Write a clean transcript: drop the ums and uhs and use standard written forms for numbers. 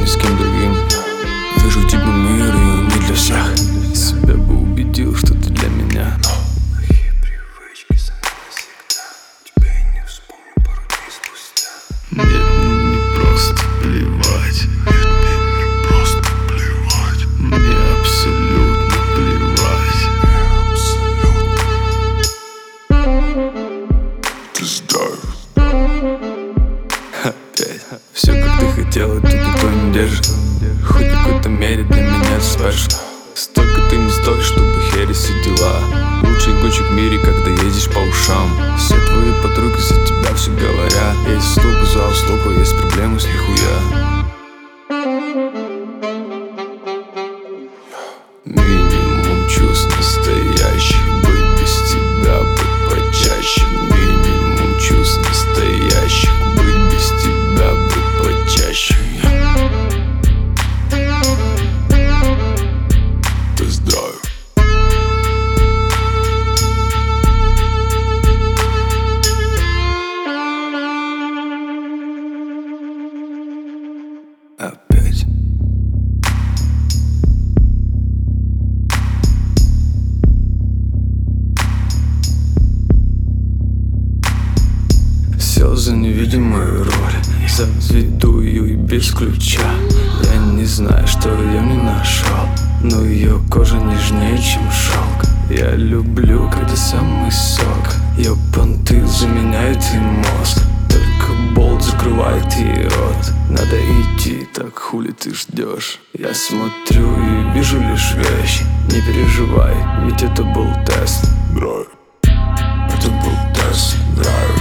с кем другим. Вижу в тебе мир, и не для всех. Себя бы убедил, что ты для меня. Плохие привычки со мной навсегда. Тебя я не вспомню пару дней спустя. Нет, мне не просто плевать. Нет, мне не просто плевать. Мне абсолютно плевать. Ты знаю. Опять все как ты хотела, тут никто не держит. Хоть в какой-то мере для меня спешл. Столько ты не стоишь, чтобы хересить дела. Лучший гонщик в мире, когда ездишь по ушам. Все твои подруги за тебя все говорят. Есть услуга за услугу, есть проблемы с нихуя. Минимум чувств настоящих. Быть без тебя, быть почаще. Минимум чувств настоящих. Быть без тебя, быть почаще. Ты знаю. Опять. Сел за невидимую роль, заведую и без ключа. Я не знаю, что я не нашел, но ее кожа нежнее, чем шелк. Я люблю, когда самый сок. Ее понты заменяют и мозг. Только болт закрывает ей рот. Надо идти, так хули ты ждешь? Я смотрю и вижу лишь вещи. Не переживай, ведь это был тест. Драйв. Это был тест. Драйв.